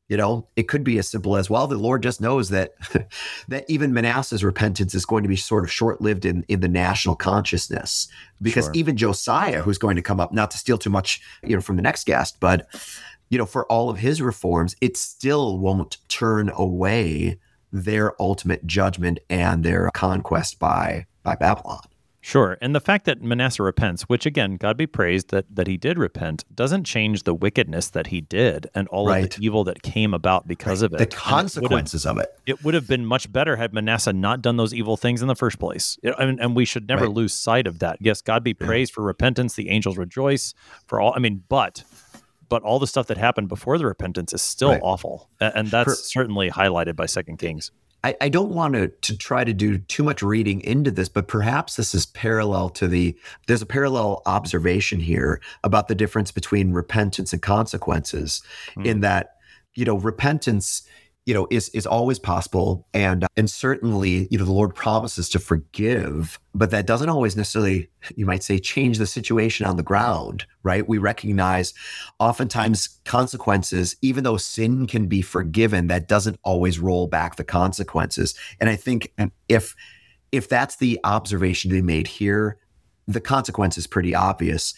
Speaker 2: it could be as simple as, well, the Lord just knows that that even Manasseh's repentance is going to be sort of short-lived in the national consciousness, because even Josiah, who's going to come up, not to steal too much, from the next guest, but, for all of his reforms, it still won't turn away their ultimate judgment and their conquest by Babylon.
Speaker 1: Sure. And the fact that Manasseh repents, which again, God be praised that he did repent, doesn't change the wickedness that he did and all of the evil that came about because of it.
Speaker 2: The consequences of it.
Speaker 1: It would have been much better had Manasseh not done those evil things in the first place. And we should never lose sight of that. Yes, God be praised for repentance. The angels rejoice for all. But all the stuff that happened before the repentance is still awful. And that's certainly highlighted by 2 Kings.
Speaker 2: I don't want to try to do too much reading into this, but perhaps this is parallel to there's a parallel observation here about the difference between repentance and consequences, in that, repentance, is always possible. And certainly, the Lord promises to forgive, but that doesn't always necessarily, you might say, change the situation on the ground, right? We recognize oftentimes consequences, even though sin can be forgiven, that doesn't always roll back the consequences. And I think if that's the observation to be made here, the consequence is pretty obvious.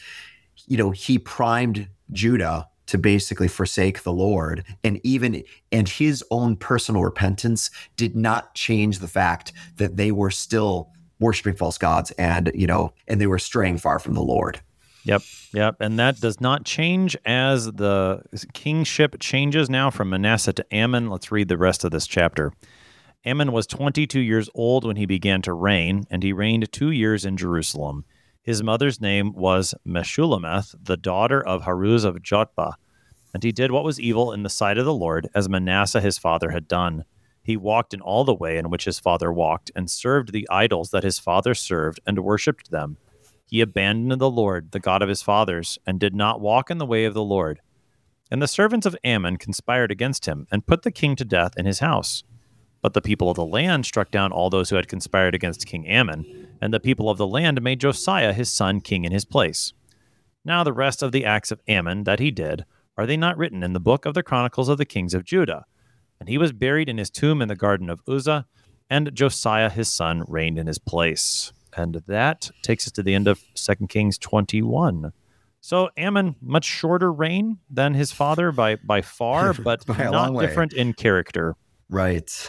Speaker 2: He primed Judah to basically forsake the Lord, and his own personal repentance did not change the fact that they were still worshiping false gods, and they were straying far from the Lord.
Speaker 1: Yep. Yep. And that does not change as the kingship changes now from Manasseh to Amon. Let's read the rest of this chapter. Amon was 22 years old when he began to reign, and he reigned 2 years in Jerusalem. His mother's name was Meshullemeth, the daughter of Haruz of Jotbah. And he did what was evil in the sight of the Lord, as Manasseh his father had done. He walked in all the way in which his father walked, and served the idols that his father served, and worshipped them. He abandoned the Lord, the God of his fathers, and did not walk in the way of the Lord. And the servants of Ammon conspired against him, and put the king to death in his house. But the people of the land struck down all those who had conspired against King Ammon, and the people of the land made Josiah his son king in his place. Now the rest of the acts of Ammon that he did, are they not written in the book of the Chronicles of the kings of Judah? And he was buried in his tomb in the garden of Uzzah, and Josiah his son reigned in his place. And that takes us to the end of 2 Kings 21. So Ammon, much shorter reign than his father by far, but
Speaker 2: By a
Speaker 1: not
Speaker 2: long way.
Speaker 1: different in character.
Speaker 2: Right.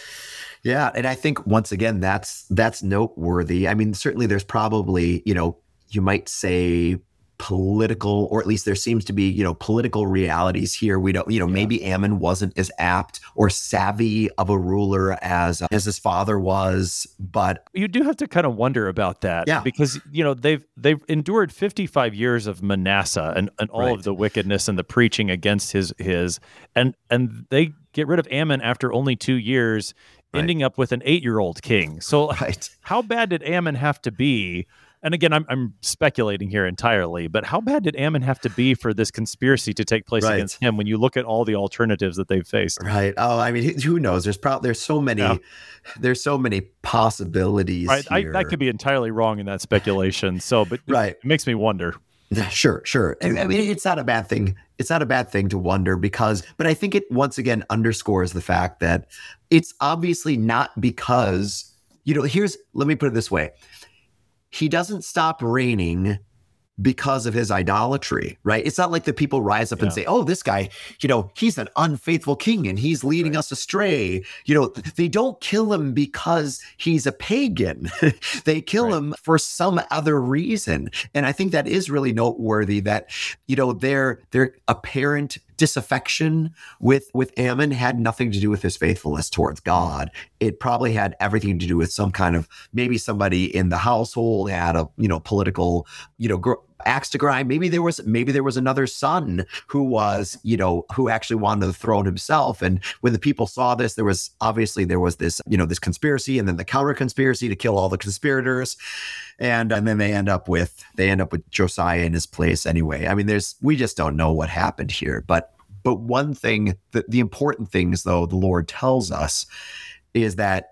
Speaker 2: Yeah, and I think once again that's noteworthy. I mean, certainly there's probably, you might say political, or at least there seems to be, political realities here. We don't, maybe Ammon wasn't as apt or savvy of a ruler as his father was, but
Speaker 1: You do have to kind of wonder about that,
Speaker 2: Yeah.
Speaker 1: because they've endured 55 years of Manasseh and all
Speaker 2: Right.
Speaker 1: of the wickedness and the preaching against his and they get rid of Ammon after only 2 years,
Speaker 2: Right.
Speaker 1: ending up with an 8-year-old king. So
Speaker 2: right.
Speaker 1: how bad did Ammon have to be? And again, I'm speculating here entirely, but how bad did Ammon have to be for this conspiracy to take place
Speaker 2: Right.
Speaker 1: against him when you look at all the alternatives that they've faced?
Speaker 2: Right. Oh, I mean, who knows? There's so many,
Speaker 1: Yeah.
Speaker 2: there's so many possibilities
Speaker 1: Right.
Speaker 2: here.
Speaker 1: I could be entirely wrong in that speculation. So, but
Speaker 2: Right.
Speaker 1: it makes me wonder.
Speaker 2: Sure. I mean, it's not a bad thing. It's not a bad thing to wonder but I think it once again underscores the fact that it's obviously not because, let me put it this way. He doesn't stop reigning because of his idolatry, right? It's not like the people rise up and
Speaker 1: Yeah.
Speaker 2: say, oh, this guy, he's an unfaithful king and he's leading us astray. They don't kill him because he's a pagan. They kill
Speaker 1: Right.
Speaker 2: him for some other reason. And I think that is really noteworthy that, their apparent disaffection with Ammon had nothing to do with his faithfulness towards God. It probably had everything to do with some kind of, maybe somebody in the household had a, political, axe to grind. Maybe there was another son who was, who actually wanted the throne himself. And when the people saw this, there was this, this conspiracy and then the counter conspiracy to kill all the conspirators. And then they end up with Josiah in his place anyway. I mean, we just don't know what happened here. But one thing, the important things though, the Lord tells us is that,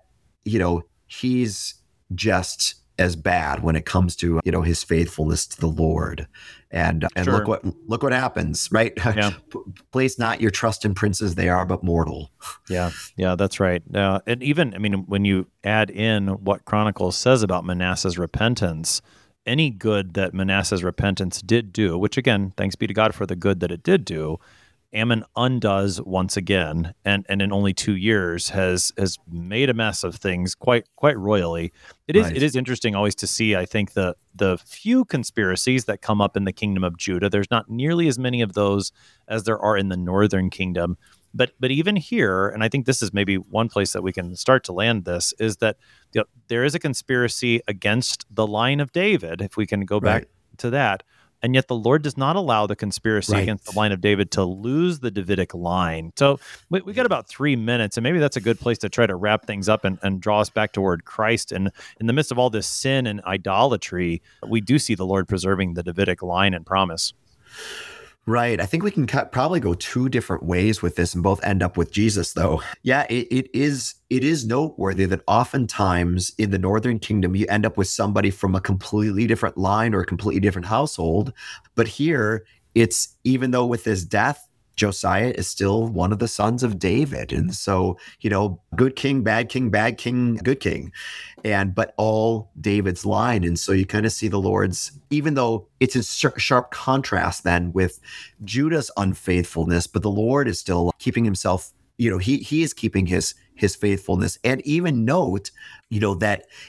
Speaker 2: he's just as bad when it comes to, his faithfulness to the Lord. And
Speaker 1: Sure.
Speaker 2: look what happens, right?
Speaker 1: Yeah.
Speaker 2: Place not your trust in princes, they are but mortal.
Speaker 1: Yeah, that's right. And even, when you add in what Chronicles says about Manasseh's repentance, any good that Manasseh's repentance did do, which again, thanks be to God for the good that it did do, Ammon undoes once again, and in only 2 years has made a mess of things quite royally. It is interesting always to see, I think, the few conspiracies that come up in the kingdom of Judah. There's not nearly as many of those as there are in the northern kingdom. But even here, and I think this is maybe one place that we can start to land this, is that there is a conspiracy against the line of David, if we can go back to that. And yet the Lord does not allow the conspiracy against the line of David to lose the Davidic line. So we got about 3 minutes, and maybe that's a good place to try to wrap things up and draw us back toward Christ. And in the midst of all this sin and idolatry, we do see the Lord preserving the Davidic line and promise.
Speaker 2: Right. I think we can probably go 2 different ways with this and both end up with Jesus, though. Yeah, it is noteworthy that oftentimes in the Northern Kingdom, you end up with somebody from a completely different line or a completely different household. But here, it's, even though with his death, Josiah is still one of the sons of David. And so, good king, bad king, good king. But all David's line. And so you kind of see the Lord's, even though it's in sharp contrast then with Judah's unfaithfulness, but the Lord is still keeping himself, he is keeping his faithfulness. And even note, that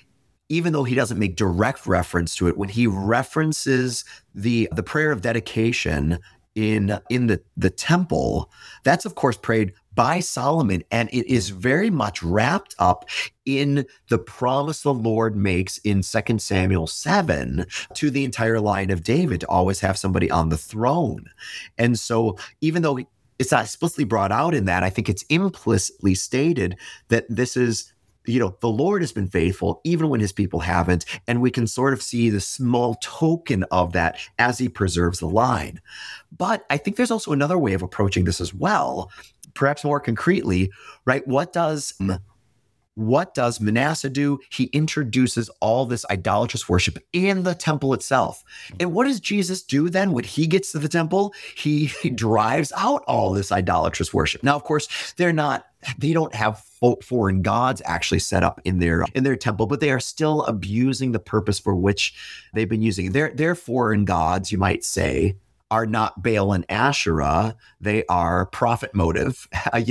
Speaker 2: even though he doesn't make direct reference to it, when he references the prayer of dedication in the temple, that's of course prayed by Solomon, and it is very much wrapped up in the promise the Lord makes in 2 Samuel 7 to the entire line of David to always have somebody on the throne. And so even though it's not explicitly brought out in that, I think it's implicitly stated that this is, the Lord has been faithful even when his people haven't. And we can sort of see the small token of that as he preserves the line. But I think there's also another way of approaching this as well, perhaps more concretely, right? What does Manasseh do? He introduces all this idolatrous worship in the temple itself. And what does Jesus do then when he gets to the temple? He drives out all this idolatrous worship. Now, of course, they don't have foreign gods actually set up in their temple, but they are still abusing the purpose for which they've been using. Their foreign gods, you might say, are not Baal and Asherah. They are profit motive,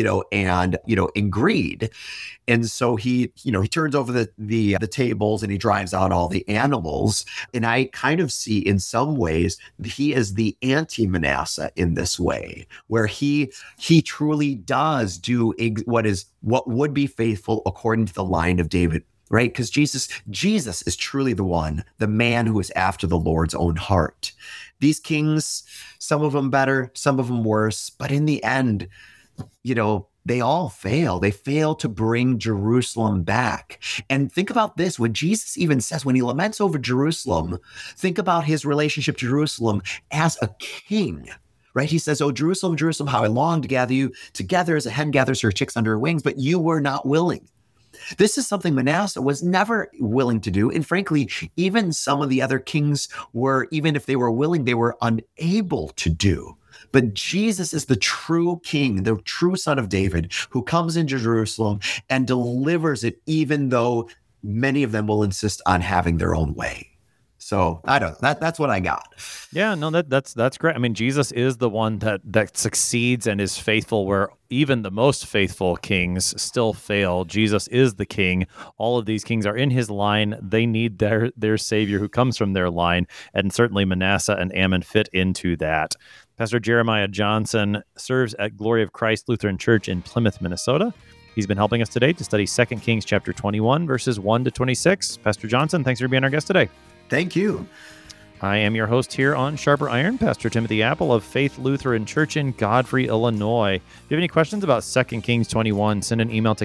Speaker 2: and greed. And so he turns over the tables and he drives out all the animals. And I kind of see in some ways he is the anti-Manasseh in this way, where he truly does do what would be faithful according to the line of David. Right? Because Jesus is truly the man who is after the Lord's own heart. These kings, some of them better, some of them worse, but in the end, they all fail. They fail to bring Jerusalem back. And think about this, when Jesus even says, when he laments over Jerusalem, think about his relationship to Jerusalem as a king. Right? He says, "Oh, Jerusalem, Jerusalem, how I long to gather you together as a hen gathers her chicks under her wings, but you were not willing." This is something Manasseh was never willing to do. And frankly, even some of the other kings even if they were willing, they were unable to do. But Jesus is the true king, the true son of David, who comes into Jerusalem and delivers it, even though many of them will insist on having their own way. So that's what I got.
Speaker 1: Yeah, no, that's great. I mean, Jesus is the one that succeeds and is faithful where even the most faithful kings still fail. Jesus is the king. All of these kings are in his line. They need their savior who comes from their line. And certainly Manasseh and Ammon fit into that. Pastor Jeremiah Johnson serves at Glory of Christ Lutheran Church in Plymouth, Minnesota. He's been helping us today to study 2 Kings chapter 21, verses 1 to 26. Pastor Johnson, thanks for being our guest today.
Speaker 2: Thank you.
Speaker 1: I am your host here on Sharper Iron, Pastor Timothy Apple of Faith Lutheran Church in Godfrey, Illinois. If you have any questions about 2 Kings 21, send an email to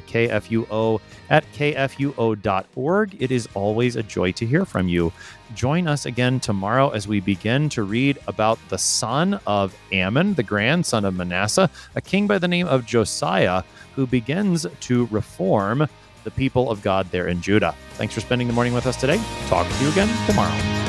Speaker 1: kfuo@kfuo.org. It is always a joy to hear from you. Join us again tomorrow as we begin to read about the son of Ammon, the grandson of Manasseh, a king by the name of Josiah, who begins to reform the people of God there in Judah. Thanks for spending the morning with us today. Talk with you again tomorrow.